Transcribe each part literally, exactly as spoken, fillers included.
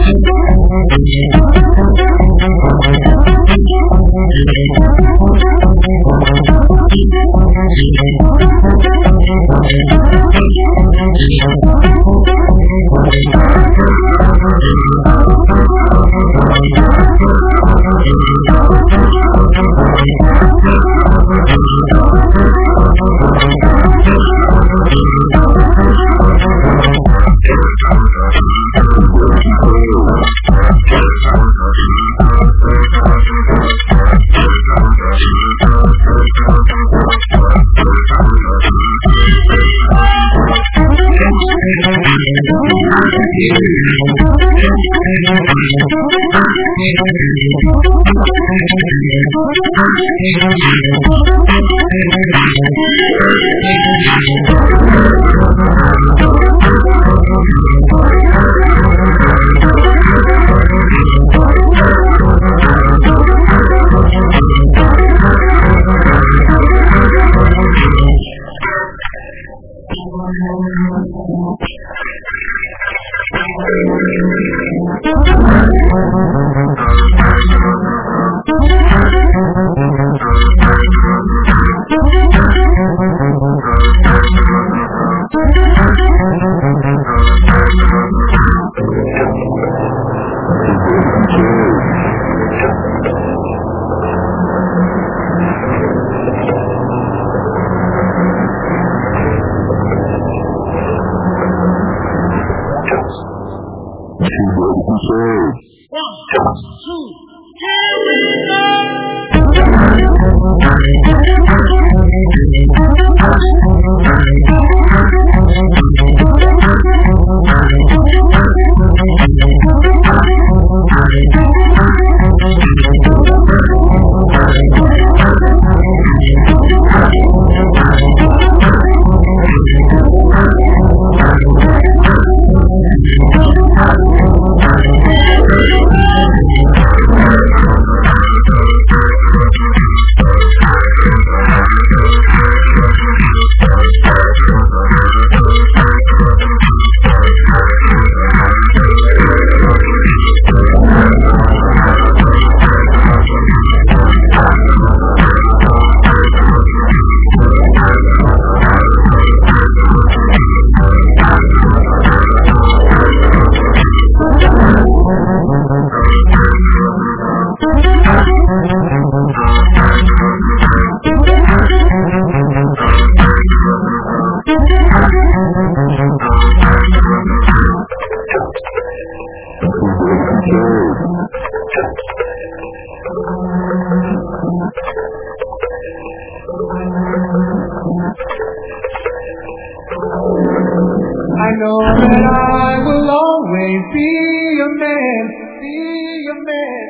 I know that I will always be a man, be a man.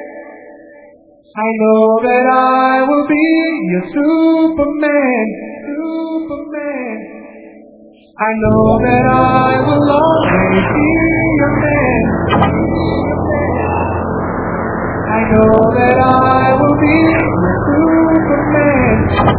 I know that I will be a Superman, Superman. I know that I will always be a man, be a man. I know that I will be a Superman.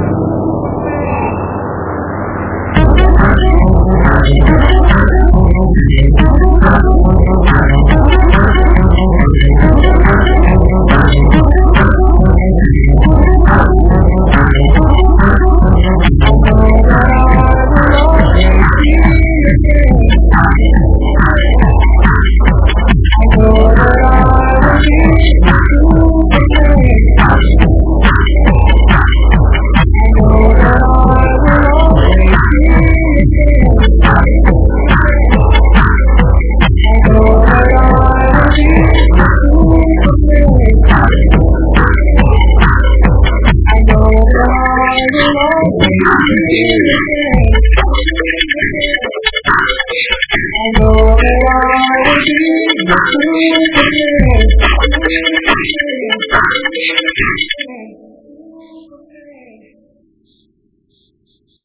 I know that I will always be